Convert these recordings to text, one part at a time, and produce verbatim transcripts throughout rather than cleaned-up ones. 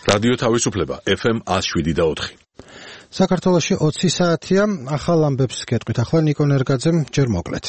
რადიო თავისუფლება ეფ ემ one oh seven და four. საქართველოში ოცი საათია, ახალ ამბებს გეტყვით ახლა ნიკო ნერგაძემ, ჯერ მოკლედ.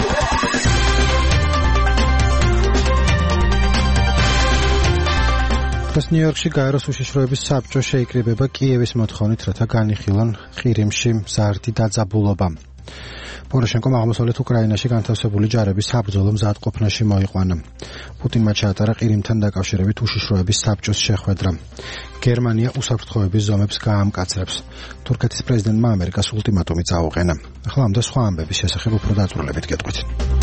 დღეს ნიუ-იორკში გაეროს უშიშროების საბჭო შეიკრიბება კიევის მოთხოვნით, რათა განიხილონ ყირიმში მზარდი დაძაბულობა. პოროშენკომ აღმოსავლეთ უკრაინაში განთავსებული ჯარების საბრძოლო მზადყოფნაში მოიყვანა. პუტინმა ჩაატარა ყირიმთან დაკავშირებით უშიშროების საბჭოს შეხვედრა. გერმანია უსაფრთხოების ზომებს გაამკაცრებს. თურქეთის პრეზიდენტმა ამერიკას ულტიმატუმი წაუყენა. ახლა ამ და სხვა ამბების შესახებ უფრო დაწვრილებით გეტყვით.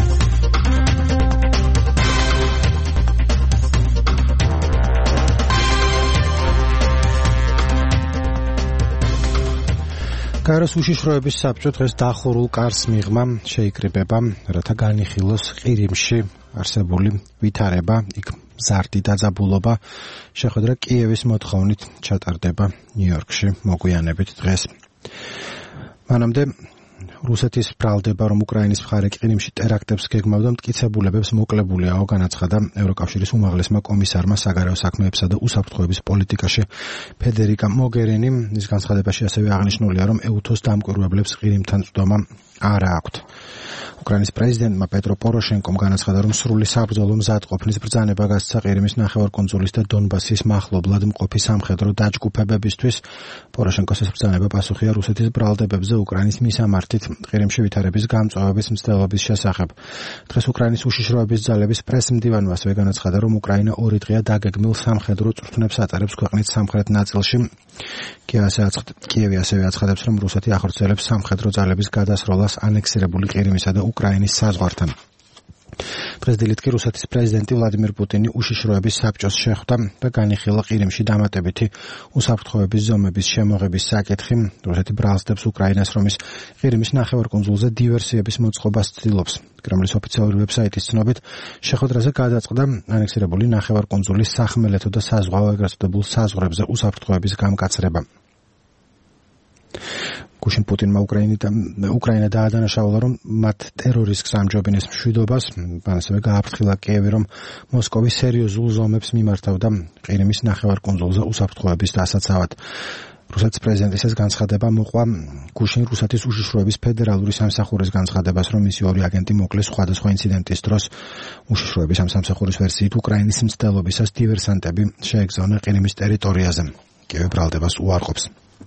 გაეროს უშიშროების საბჭო დღეს დახურულ კარს მიღმა შეიკრიბება, რათა განიხილოს ყირიმში არსებული ვითარება, იქ მზარდი დაძაბულობა. შეხვედრა კიევის მოთხოვნით ჩატარდება ნიუ-იორკში მოგვიანებით დღეს. მანამდე რუსეთის ბრალდება, რომ უკრაინის მხარე ყირიმში ტერაქტებს გეგმავდა, მტკიცებულებებს მოკლებულია, განაცხადა ევროკავშირის უმაღლესმა კომისარმა საგარეო საქმეებსა და უსაფრთხოების პოლიტიკაში ფედერიკა მოგერინი. ის განცხადებაში ასევე აღნიშნულია, რომ ეუთოს დამკვირვებლებს ყირიმთან წვდომა არ აქვთ. უკრაინის პრეზიდენტმა პეტრო პოროშენკომ განაცხადა, რომ სრული საბრძოლო მზადყოფნის ბრძანება გასცა ყირიმის ნახევარკუნძულის და დონბასის მახლობლად მყოფი სამხედრო დაჯგუფებებისთვის. პოროშენკოს ეს ბრძანება პასუხია რუსეთის ბრალდებებზე უკრაინის მისამართით ყირიმში ვითარების გამწვავების მცდელობის შესახებ. დღეს უკრაინის უშიშროების ძალების პრესმდივანმა ასევე განაცხადა, რომ უკრაინა ორი დღეა დაგეგმილ სამხედრო წვრთნებს ატარებს ქვეყნის სამხრეთ ნაწილში. კიევი ასევე აცხადებს, რომ რუსეთი ახორციელებს სამხედრო ძალების გადასროლას ანექსირებული ყირიმისა და უკრაინის საზღვართან. დღეს დილით კი რუსეთის პრეზიდენტი ვლადიმირ პუტინი უშიშროების საბჭოს შეხვდა და განიხილა ყირიმში დამატებითი უსაფრთხოების ზომების შემოღების საკითხი. რუსეთი ბრალსდებს უკრაინას, რომ ის ყირიმის ნახევარკუნძულზე დივერსიების მოწყობას ცდილობს. კრემლის ოფიციალური ვებსაიტის ცნობით, შეხვედრაზე გადაწყდა ანექსირებული ნახევარკუნძულის სახმელეთო და საზღვაო ეგრეთ წოდებულ საზღვრებზე უსაფრთხოების გამკაცრება. გუშინ პუტინმა უკრაინა დაადანაშაულა, რომ მათ ტერორიზმს ამჯობინებს მშვიდობას. ასევე გააფრთხილა კიევი, რომ მოსკოვი სერიოზულ ზომებს მიმართავდა ყირიმის ნახევარკუნძულზე უსაფრთხოების დასაცავად. რუსეთის პრეზიდენტის ეს განცხადება მოყვა გუშინ რუსეთის უშიშროების ფედერალური სამსახურის განცხადებას, რომ მისი ორი აგენტი მოკლეს სხვადასხვა ინციდენტის დროს. უშიშროების ამ სამსახურის ვერსიით უკრაინის მცდელობისას დივერსანტები შეეგზავნენ ყირიმის ტერიტორიაზე. კიევი ბრალდებას უარყოფს.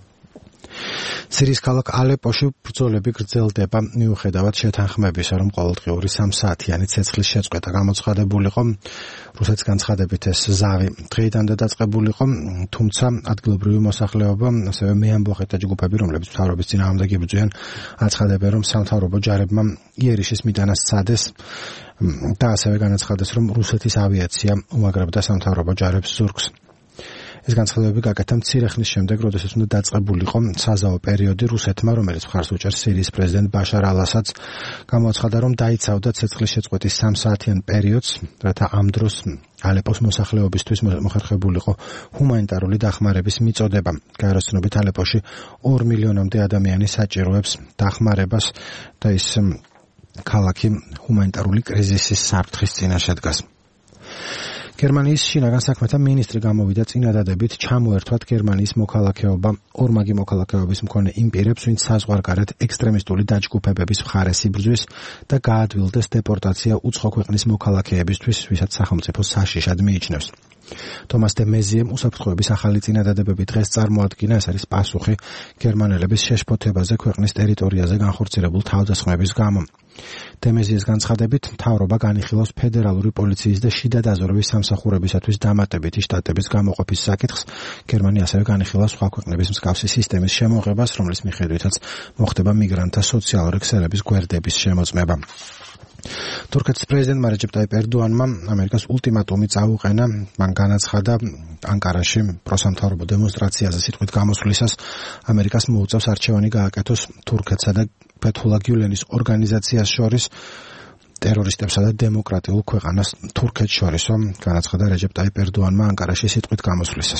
სირიის ქალაქ ალეპოში ბრძოლები გრძელდება, მიუხედავად შეთანხმებისა, რომ ყოველდღიური სამ საათიანი ცეცხლის შეწყვეტა გამოცხადებულიყო. რუსეთის განცხადებით ეს ზავი დღეიდანვე დაწყებულიყო, თუმცა ადგილობრივი მოსახლეობა, ასევე მეამბოხეთა ჯგუფები, რომლებიც მთავრობის წინააღმდეგ იბრძვიან, აცხადებენ, რომ სამთავრობო ჯარებმა იერიშის მიტანა სცადეს და ასევე განაცხადეს, რომ რუსეთის ავიაცია უმაგრებდა სამთავრობო ჯარებს ზურგს. ეს განცხადებები გაკეთა მცირე ხნის შემდეგ, როდესაც უნდა დაწყებულიყო საზავო პერიოდი რუსეთმა, რომელიც მხარს უჭერს სირიის პრეზიდენტ ბაშარ ალ-ასადს, გამოაცხადა, რომ დაიცავდა ცეცხლის შეწყვეტის სამ საათიან პერიოდს, რათა ამ დროს ალეპოს მოსახლეობისთვის მოხერხებულიყო ჰუმანიტარული დახმარების მიწოდება. გაეროს ცნობით ალეპოში ორ მილიონამდე ადამიანი საჭიროებს დახმარებას და ის ქალაქი ჰუმანიტარული კრიზისის საფრთხის წინაშე დგას. გერმანიის შინაგან საქმეთა მინისტრი გამოვიდა წინადადებით ჩამოერთვათ გერმანიის მოქალაქეობა ორმაგი მოქალაქეობის მქონე იმ პირებს, ვინც საზღვარგარეთ ექსტრემისტული დაჯგუფებების მხარეს იბრძვის და გაადვილდეს დეპორტაცია უცხო ქვეყნის მოქალაქეებისთვის, ვისაც სახელმწიფო საშიშად მიიჩნევს. თომას დე მეზიემ უსაფრთხოების ახალი წინადადებები დღეს წარმოადგინა. ეს არის პასუხი გერმანელების შეშფოთებაზე ქვეყნის ტერიტორიაზე განხორციელებულ თავდასხმების გამო. დე მეზიეს განცხადებით, მთავრობა განიხილავს ფედერალური პოლიციის და შიდა დაზვერვის სამსახურებისათვის დამატებითი შტატების გამოყოფის საკითხს. გერმანია ასევე განიხილავს სხვა ქვეყნების მსგავსი სისტემის შემოღებას, რომლის მიხედვითაც მოხდება მიგრანტთა სოციალური ქსელების გვერდების შემოწმება. თურქეთის პრეზიდენტმა რეჯეპ ტაიპ ერდოანმა ამერიკას ულტიმატუმი წაუყენა. მან განაცხადა ანკარაში პროსამთავრობო დემონსტრაციაზე სიტყვით გამოსვლისას, ამერიკას მოუწევს არჩევანი გააკეთოს თურქეთსა და ფეთჰულა გიულენის ორგანიზაციას შორის ტერორისტებსა და დემოკრატიულ ქვეყანას თურქეთს შორისო, განაცხადა რეჯეპ ტაიპ ერდოანმა ანკარაში სიტყვით გამოსვლისას.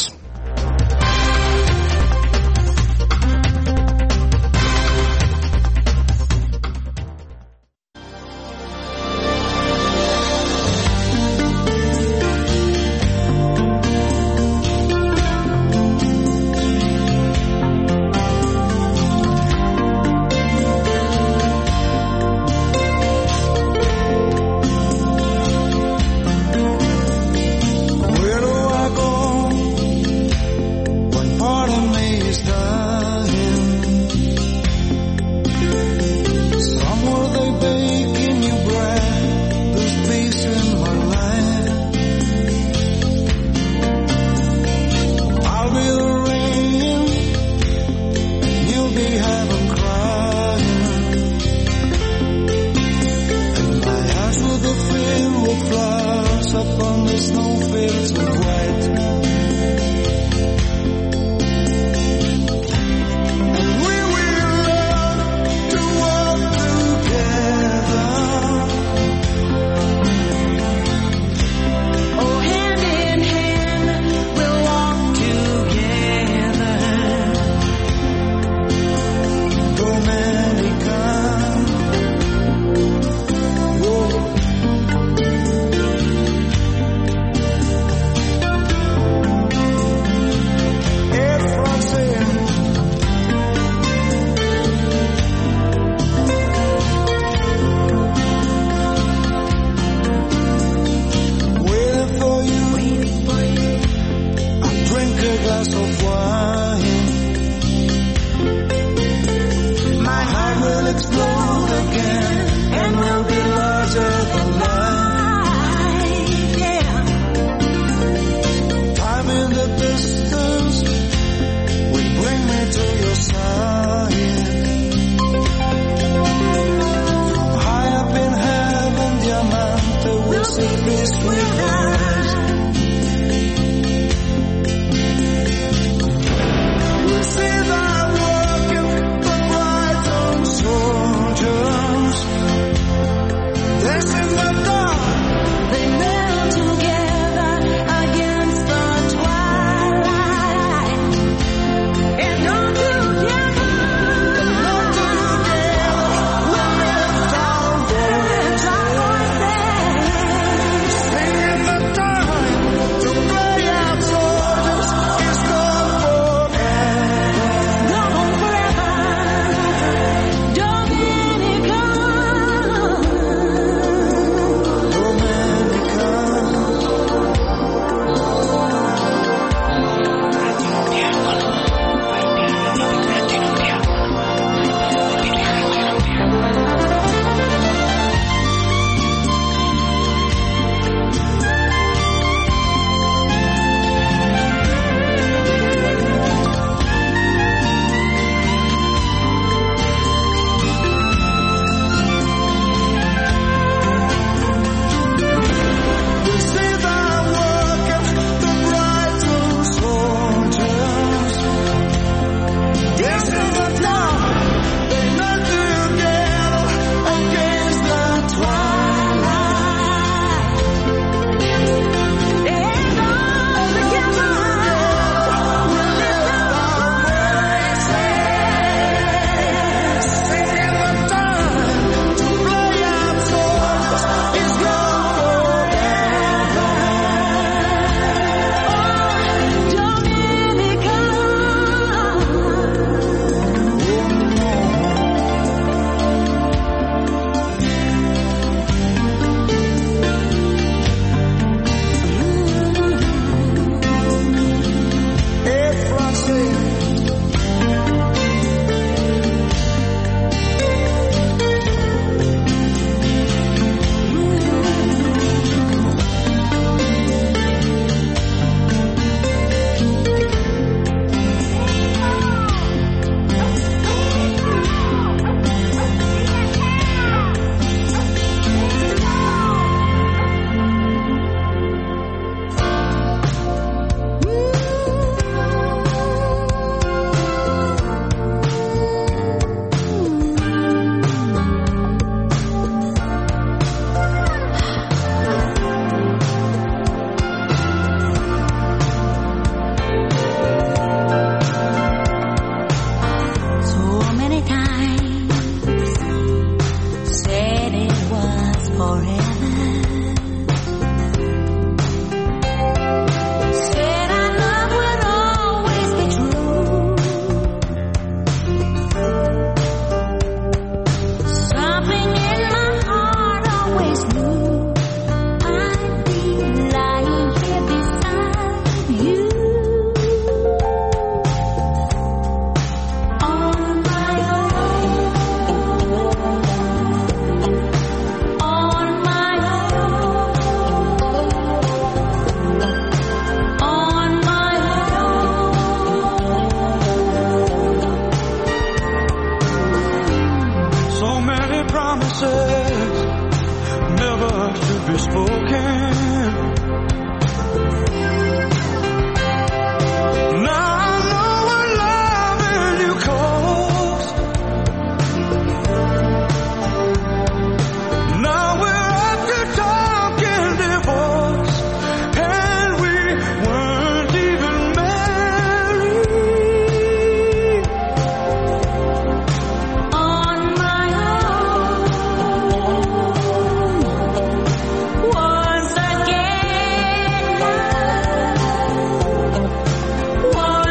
One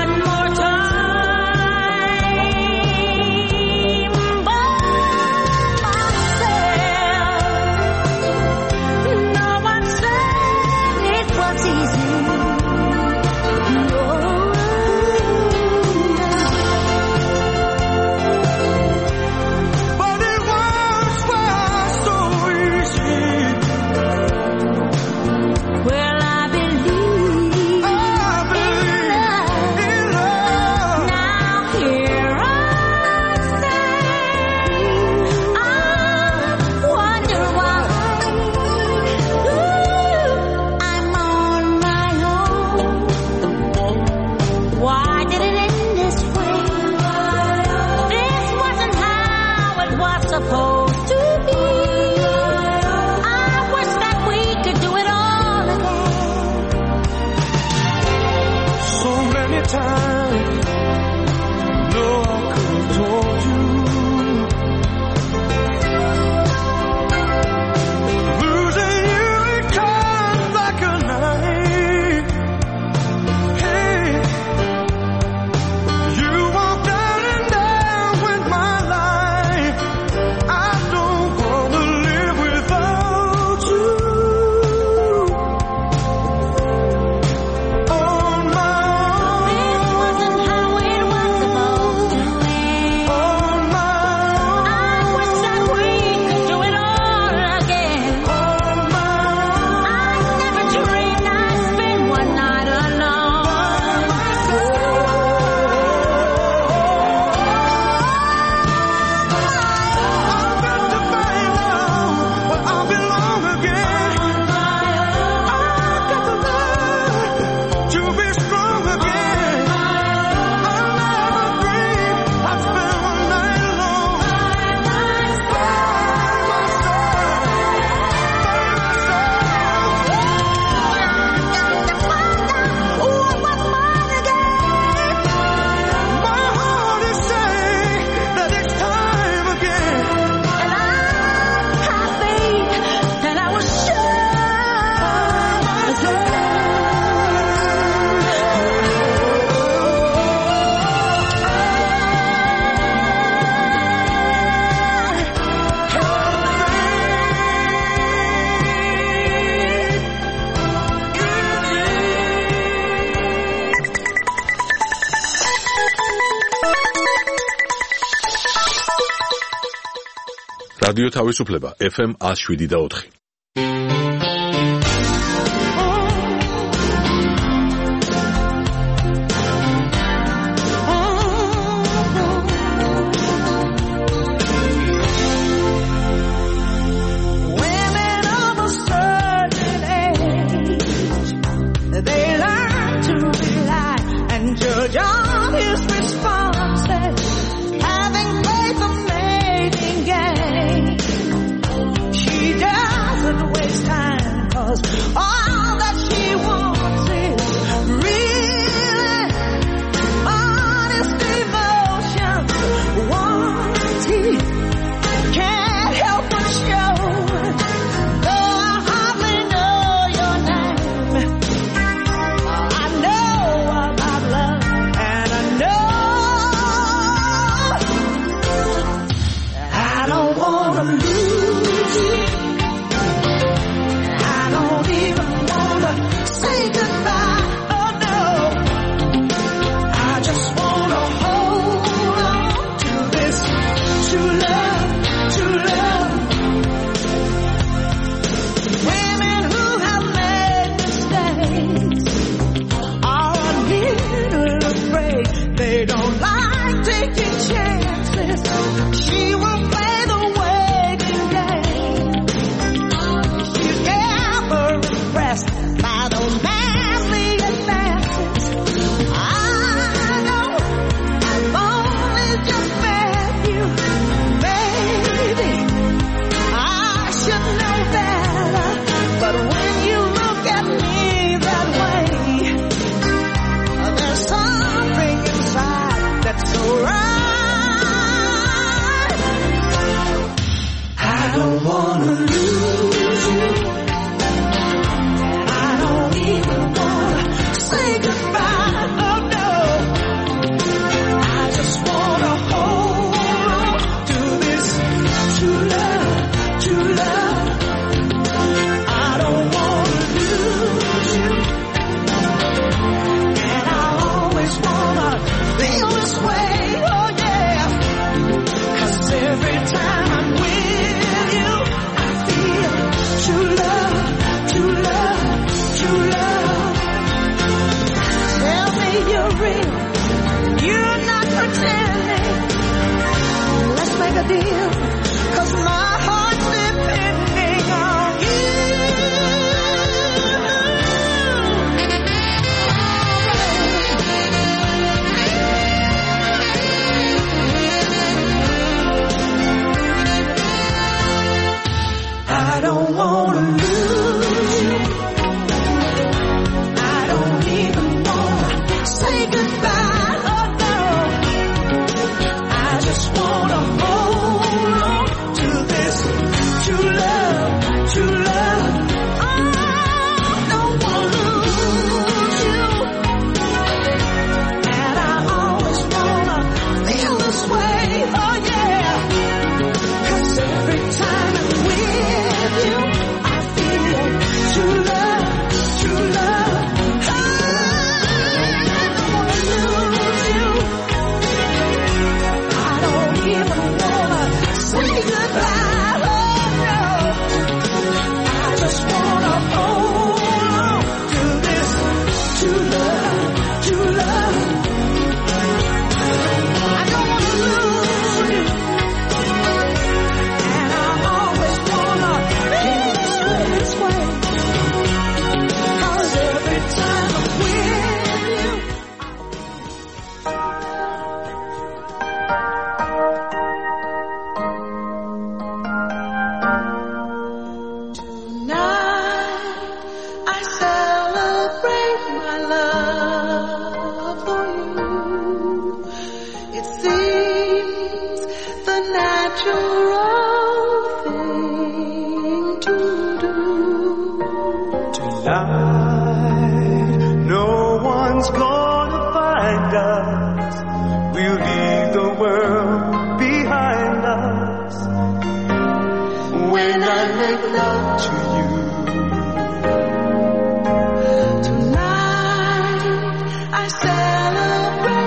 რადიო თავისუფლება ეფ ემ one oh seven point four.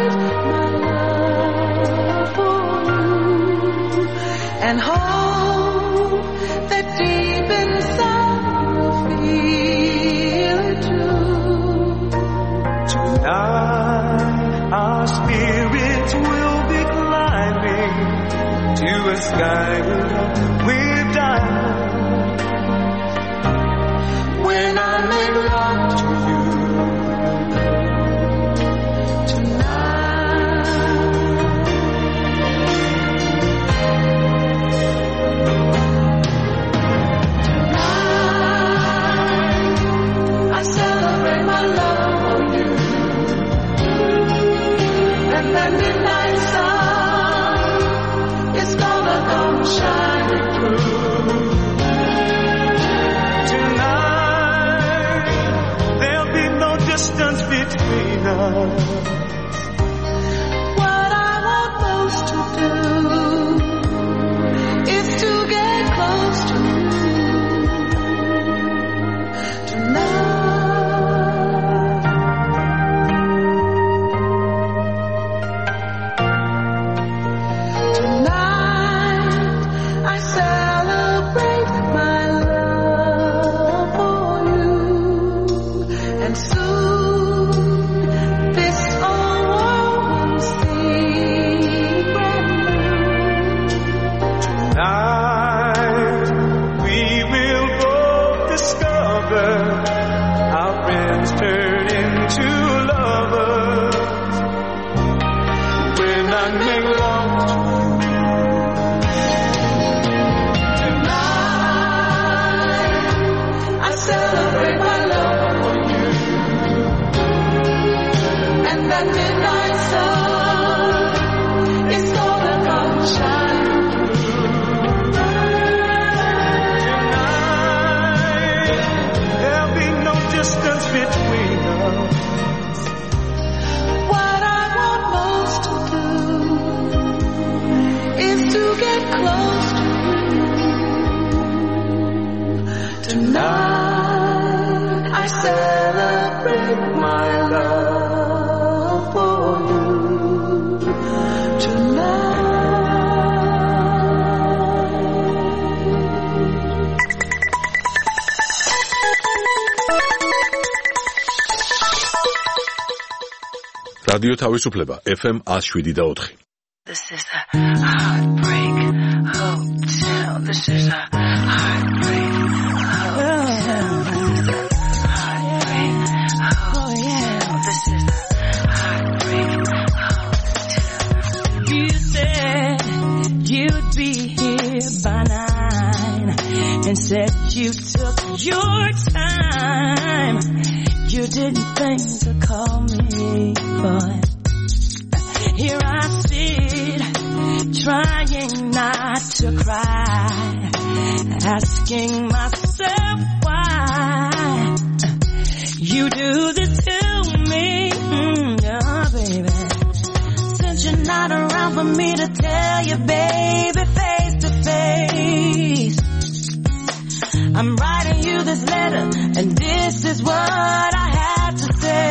And hold was guided with diamonds. When I made love to you between us. What I want most to do is to get close to you tonight. Tonight I celebrate my love for you, and soon this old world will see brand new. Tonight we will both discover our friends turn into lovers. When I make love to you tonight, I celebrate my love for you. And that midnight sun is gonna come shining through. Tonight, there'll be no distance between us. What I want most to do is to get close to you. Tonight, I celebrate my love for you. რადიო თავისუფლება эф эм one oh seven და four. This is a heartbreak hotel. This is a heartbreak hotel. Heartbreak hotel. This is a heartbreak hotel. You said you'd be here by nine, and said you took your time. You didn't think to call me, but here I sit, trying not to cry, asking myself why you do this to me, mm, oh baby. Since you're not around for me to tell you, baby, face to face, I'm writing you this letter, and this is what I have to say.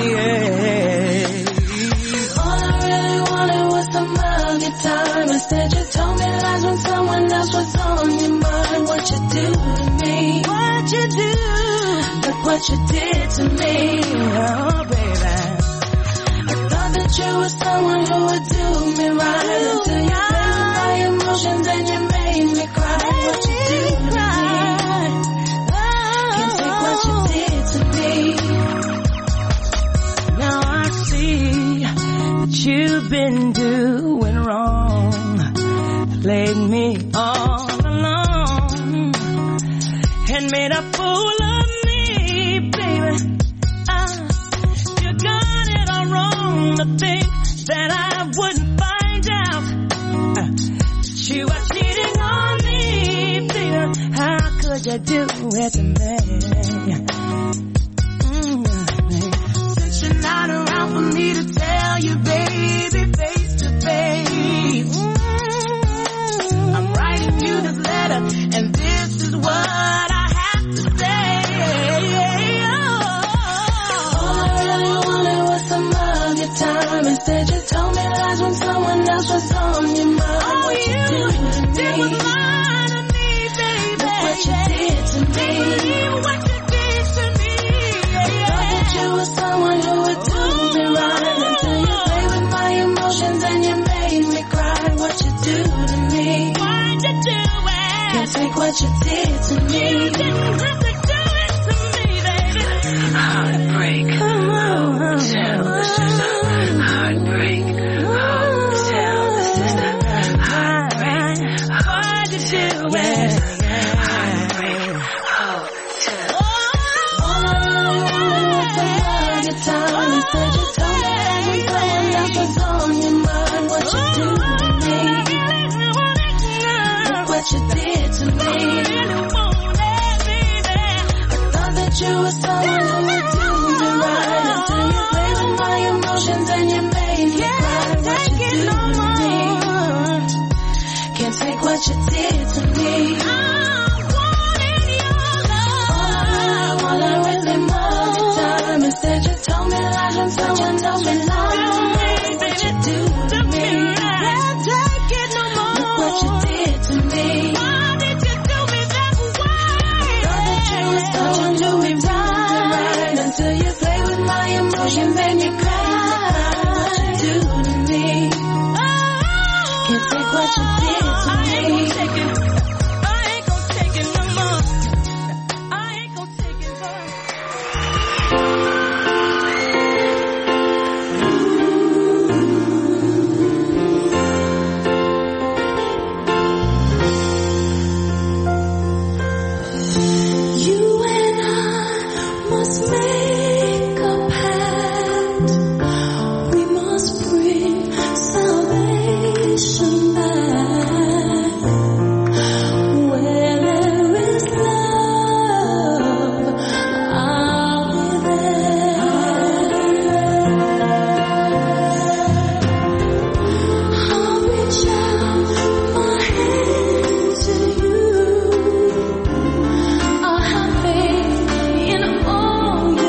All I really wanted was some of your time. Instead you told me lies when someone else was on your mind. What you do to me? What you do? Look what you did to me. Oh baby, I thought that you were someone who would do me right, until you played with my emotions and you made me cry. What you do to me? Can't take what you did to me. Now I see that you've been doing wrong, played me all along, and made a fool of me, baby. Uh, you got it all wrong to think that I wouldn't find out uh, that you are cheating on me, baby. How could you do it to me? Mm, since you're not around for me to tell you, baby, face to face, mm, I'm writing you this letter, and this is what I have to say. Oh, all I really wanted was some of your time. Instead you told me lies when someone else was on your mind. Oh, what you, you did was lying to me, baby. Look what you did to me. What you did to me. I thought that you were someone who would do me right, until you played with my emotions and you made me cry. What you do to me? did to me. You didn't have to do it to me, baby. Heartbreak, hotel, this is a heartbreak, hotel, this is a heartbreak, hard to do it. Heartbreak, hotel. All I wanted was some good time. Instead you told me that when someone else was on your mind, what you do to me. Look what you did to me. I thought that you were someone who would do me right until you played with my emotions and you made me cry. What you do to me. Can't take what you did to me. All I really wanted time. Instead you told me lies when someone told me lies. What you do to me. Can't take it no more. Look what you did to me. Why did you do me that way? Thought that you were someone who would do me right until you play with my emotions and you cry. What you do to me. Can't take what you did to me. I ain't gonna take it. I ain't gonna take it no more. I ain't gonna take it no more. You and I must make a pact. We must bring salvation back. Where there is love, I'll be there. I'll reach out my hand to you. I'll have faith in all you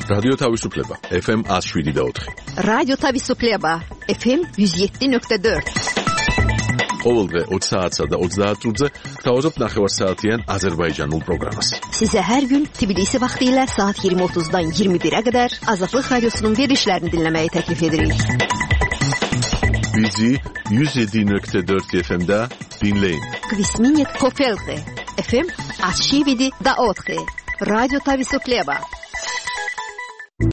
რადიო თავისუფლება ეფ ემ one oh seven point four. რადიო თავისუფლება ეფ ემ one oh seven point four. ყოველდღე ოცი საათსა და ოცდაათ წუთზე გთავაზობთ ნახევარსაათიან აზერბაიჯანულ პროგრამას. Sizə hər gün Tbilisi vaxtı ilə saat iyirmi otuzdan iyirmi birə qədər Azadlıq Radiosunun verilişlərini dinləməyi təklif edirik. Bizi one oh seven point four efe em'də dinləyin. Kvisminit Kofelte efe em one oh seven point four. Radyo Tavisuklieba.